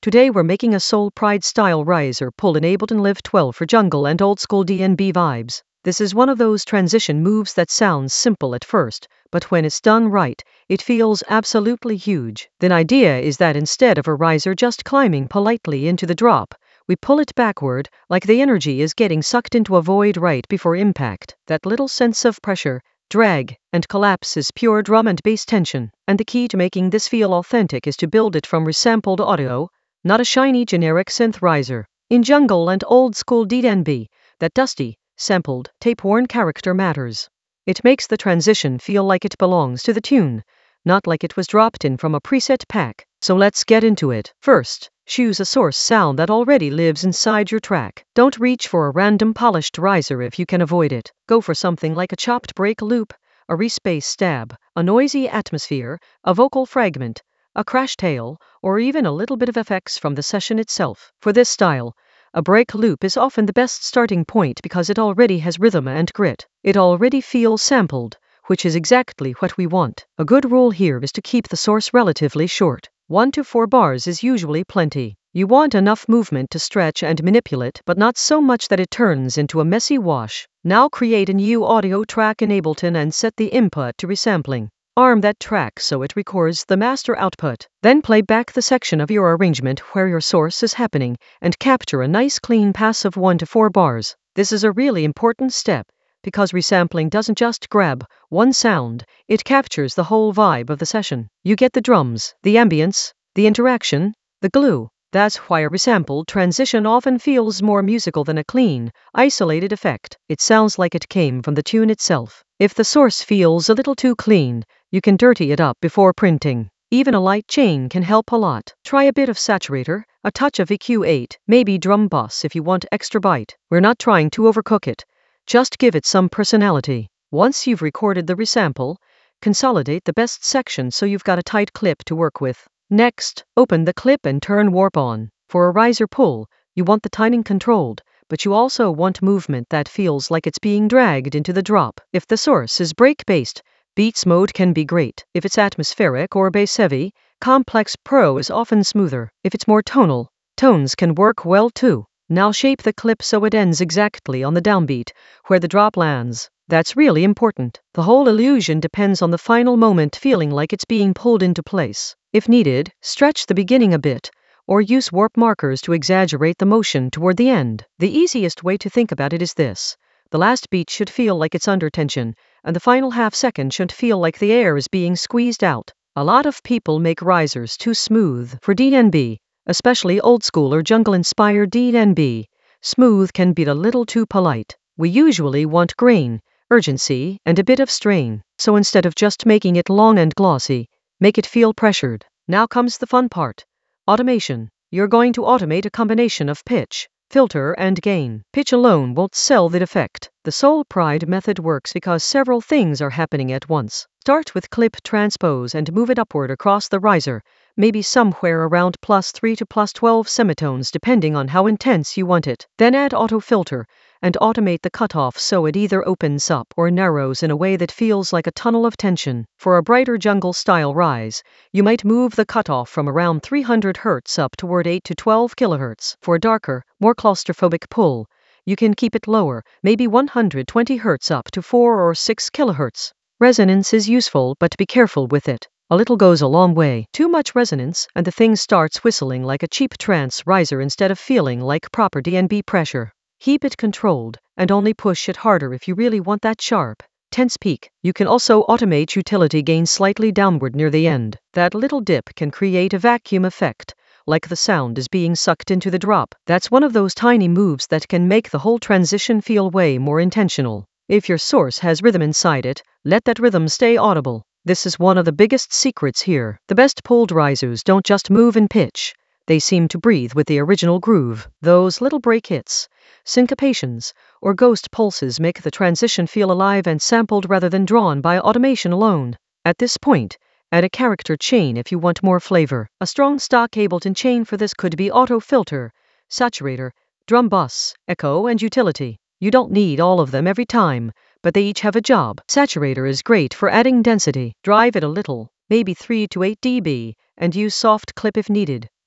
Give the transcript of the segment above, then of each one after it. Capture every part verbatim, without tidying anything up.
Today we're making a Soul Pride style riser pull in Ableton Live twelve for jungle and old school D and B vibes. This is one of those transition moves that sounds simple at first, but when it's done right, it feels absolutely huge. The idea is that instead of a riser just climbing politely into the drop, we pull it backward, like the energy is getting sucked into a void right before impact. That little sense of pressure, drag, and collapse is pure drum and bass tension, and the key to making this feel authentic is to build it from resampled audio, not a shiny generic synth riser. In jungle and old school D and B, that dusty, sampled, tape-worn character matters. It makes the transition feel like it belongs to the tune, not like it was dropped in from a preset pack. So let's get into it. First, choose a source sound that already lives inside your track. Don't reach for a random polished riser if you can avoid it. Go for something like a chopped break loop, a respace stab, a noisy atmosphere, a vocal fragment, a crash tail, or even a little bit of effects from the session itself. For this style, a break loop is often the best starting point because it already has rhythm and grit. It already feels sampled, which is exactly what we want. A good rule here is to keep the source relatively short. One to four bars is usually plenty. You want enough movement to stretch and manipulate, but not so much that it turns into a messy wash. Now create a new audio track in Ableton and set the input to resampling. Arm that track so it records the master output. Then play back the section of your arrangement where your source is happening and capture a nice clean pass of one to four bars. This is a really important step because resampling doesn't just grab one sound, it captures the whole vibe of the session. You get the drums, the ambience, the interaction, the glue. That's why a resampled transition often feels more musical than a clean, isolated effect. It sounds like it came from the tune itself. If the source feels a little too clean, you can dirty it up before printing. Even a light chain can help a lot. Try a bit of saturator, a touch of E Q eight, maybe drum bus if you want extra bite. We're not trying to overcook it. Just give it some personality. Once you've recorded the resample, consolidate the best section so you've got a tight clip to work with. Next, open the clip and turn warp on. For a riser pull, you want the timing controlled, but you also want movement that feels like it's being dragged into the drop. If the source is break-based, Beats mode can be great. If it's atmospheric or bass-heavy, Complex Pro is often smoother. If it's more tonal, tones can work well too. Now shape the clip so it ends exactly on the downbeat, where the drop lands. That's really important. The whole illusion depends on the final moment feeling like it's being pulled into place. If needed, stretch the beginning a bit, or use warp markers to exaggerate the motion toward the end. The easiest way to think about it is this. The last beat should feel like it's under tension, and the final half second should feel like the air is being squeezed out. A lot of people make risers too smooth for D and B, especially old school or jungle-inspired D and B. Smooth can be a little too polite. We usually want grain, urgency, and a bit of strain. So instead of just making it long and glossy, make it feel pressured. Now comes the fun part. Automation. You're going to automate a combination of pitch, filter, and gain. Pitch alone won't sell the effect. The Soul Pride method works because several things are happening at once. Start with clip transpose and move it upward across the riser, maybe somewhere around plus three to plus twelve semitones depending on how intense you want it. Then add auto filter and automate the cutoff so it either opens up or narrows in a way that feels like a tunnel of tension. For a brighter jungle-style rise, you might move the cutoff from around three hundred hertz up toward eight to twelve kilohertz. For a darker, more claustrophobic pull, you can keep it lower, maybe one hundred twenty hertz up to four or six kilohertz. Resonance is useful, but be careful with it. A little goes a long way. Too much resonance, and the thing starts whistling like a cheap trance riser instead of feeling like proper D and B pressure. Keep it controlled, and only push it harder if you really want that sharp, tense peak. You can also automate utility gain slightly downward near the end. That little dip can create a vacuum effect, like the sound is being sucked into the drop. That's one of those tiny moves that can make the whole transition feel way more intentional. If your source has rhythm inside it, let that rhythm stay audible. This is one of the biggest secrets here. The best pulled risers don't just move in pitch. They seem to breathe with the original groove. Those little break hits, syncopations, or ghost pulses make the transition feel alive and sampled rather than drawn by automation alone. At this point, add a character chain if you want more flavor. A strong stock Ableton chain for this could be auto filter, saturator, drum bus, echo, and utility. You don't need all of them every time, but they each have a job. Saturator is great for adding density. Drive it a little, maybe three to eight decibels, and use soft clip if needed.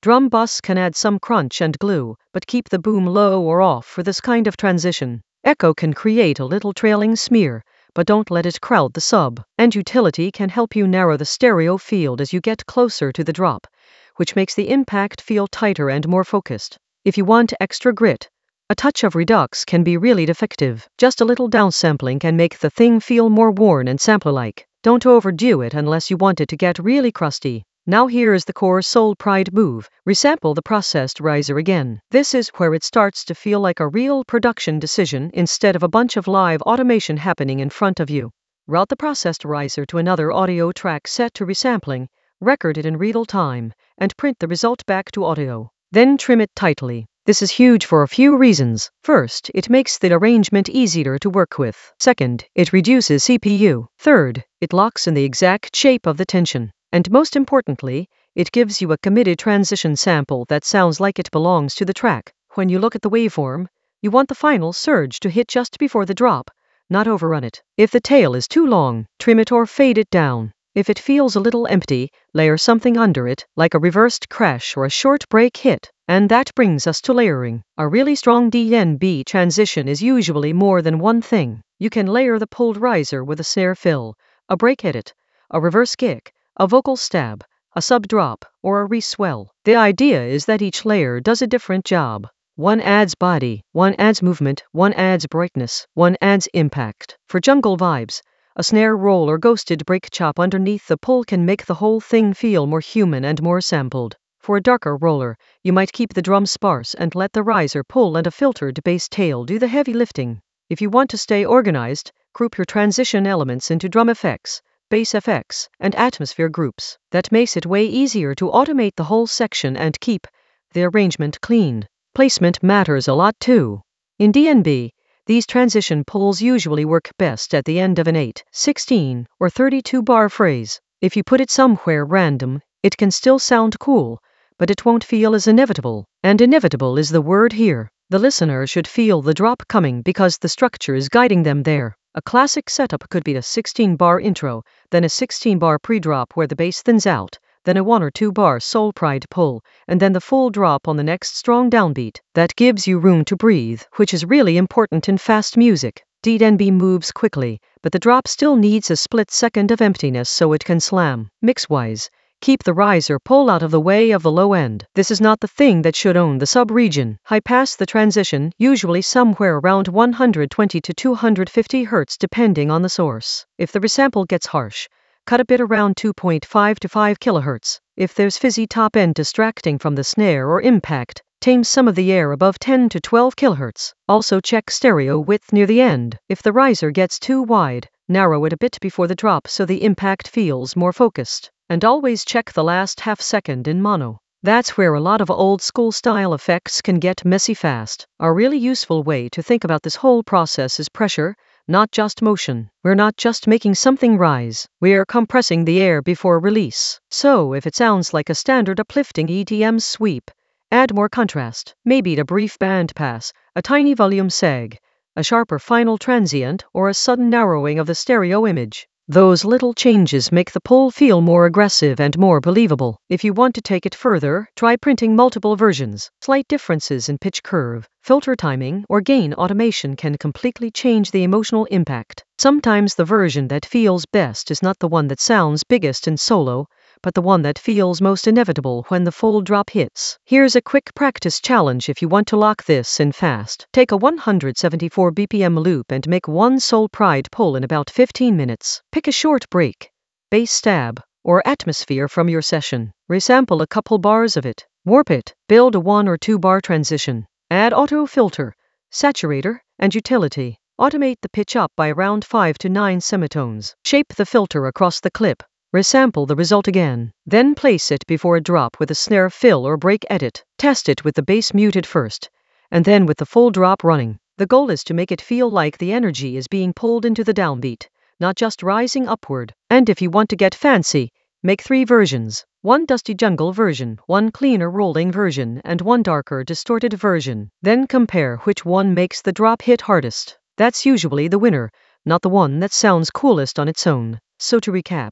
Drum buss can add some crunch and glue, but keep the boom low or off for this kind of transition. Echo can create a little trailing smear, but don't let it crowd the sub. And utility can help you narrow the stereo field as you get closer to the drop, which makes the impact feel tighter and more focused. If you want extra grit, a touch of redux can be really effective. Just a little downsampling can make the thing feel more worn and sampler-like. Don't overdo it unless you want it to get really crusty. Now here is the core Soul Pride move. Resample the processed riser again. This is where it starts to feel like a real production decision instead of a bunch of live automation happening in front of you. Route the processed riser to another audio track set to resampling, record it in real time, and print the result back to audio. Then trim it tightly. This is huge for a few reasons. First, it makes the arrangement easier to work with. Second, it reduces C P U. Third, it locks in the exact shape of the tension. And most importantly, it gives you a committed transition sample that sounds like it belongs to the track. When you look at the waveform, you want the final surge to hit just before the drop, not overrun it. If the tail is too long, trim it or fade it down. If it feels a little empty, layer something under it, like a reversed crash or a short break hit. And that brings us to layering. A really strong D N B transition is usually more than one thing. You can layer the pulled riser with a snare fill, a break edit, a reverse kick, a vocal stab, a sub drop, or a re-swell. The idea is that each layer does a different job. One adds body, one adds movement, one adds brightness, one adds impact. For jungle vibes, a snare roll or ghosted break chop underneath the pull can make the whole thing feel more human and more sampled. For a darker roller, you might keep the drum sparse and let the riser pull and a filtered bass tail do the heavy lifting. If you want to stay organized, group your transition elements into drum effects, bass effects, and atmosphere groups. That makes it way easier to automate the whole section and keep the arrangement clean. Placement matters a lot too. In D N B, these transition pulls usually work best at the end of an eight, sixteen, or thirty-two bar phrase. If you put it somewhere random, it can still sound cool, but it won't feel as inevitable. And inevitable is the word here. The listener should feel the drop coming because the structure is guiding them there. A classic setup could be a sixteen bar intro, then a sixteen bar pre-drop where the bass thins out, then a one or two bar Soul Pride pull, and then the full drop on the next strong downbeat. That gives you room to breathe, which is really important in fast music. D N B moves quickly, but the drop still needs a split second of emptiness so it can slam. Mix-wise, keep the riser pull out of the way of the low end. This is not the thing that should own the sub-region. High pass the transition, usually somewhere around one hundred twenty to two hundred fifty hertz depending on the source. If the resample gets harsh, cut a bit around two point five to five kilohertz. If there's fizzy top end distracting from the snare or impact, tame some of the air above ten to twelve kilohertz. Also check stereo width near the end. If the riser gets too wide, narrow it a bit before the drop so the impact feels more focused. And always check the last half second in mono. That's where a lot of old school style effects can get messy fast. A really useful way to think about this whole process is pressure, not just motion. We're not just making something rise, we're compressing the air before release. So if it sounds like a standard uplifting E D M sweep, add more contrast, maybe a brief band pass, a tiny volume sag, a sharper final transient, or a sudden narrowing of the stereo image. Those little changes make the pull feel more aggressive and more believable. If you want to take it further, try printing multiple versions. Slight differences in pitch curve, filter timing, or gain automation can completely change the emotional impact. Sometimes the version that feels best is not the one that sounds biggest in solo, but the one that feels most inevitable when the full drop hits. Here's a quick practice challenge if you want to lock this in fast. Take a one hundred seventy-four B P M loop and make one Soul Pride pull in about fifteen minutes. Pick a short break, bass stab, or atmosphere from your session. Resample a couple bars of it. Warp it. Build a one or two bar transition. Add auto filter, saturator, and utility. Automate the pitch up by around five to nine semitones. Shape the filter across the clip. Resample the result again. Then place it before a drop with a snare fill or break edit. Test it with the bass muted first, and then with the full drop running. The goal is to make it feel like the energy is being pulled into the downbeat, not just rising upward. And if you want to get fancy, make three versions. One dusty jungle version, one cleaner rolling version, and one darker distorted version. Then compare which one makes the drop hit hardest. That's usually the winner, not the one that sounds coolest on its own. So to recap,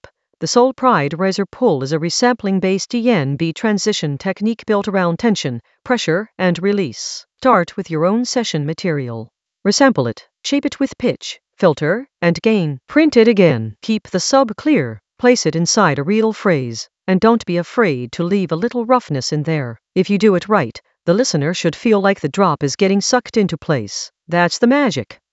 The Soul Pride Riser Pull is a resampling-based D N B transition technique built around tension, pressure, and release. Start with your own session material. Resample it, shape it with pitch, filter, and gain. Print it again. Keep the sub clear. Place it inside a real phrase. And don't be afraid to leave a little roughness in there. If you do it right, the listener should feel like the drop is getting sucked into place. That's the magic.